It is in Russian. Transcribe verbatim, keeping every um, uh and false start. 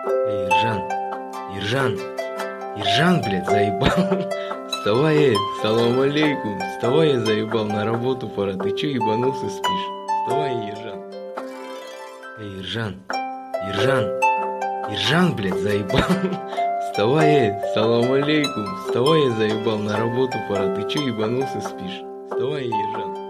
Эй, Ержан, Ержан, Ержан, блядь, заебал. Вставай, эй, салам алейкум. Вставай, я заебал, на работу пора. Ты че ебанулся, спишь? Вставай, Ержан. Эй, Ержан, Ержан, Ержан, блядь, заебал. Вставай, эй, салам алейкум. Вставай, я заебал, на работу пора. Ты че ебанулся, спишь? Вставай, Ержан.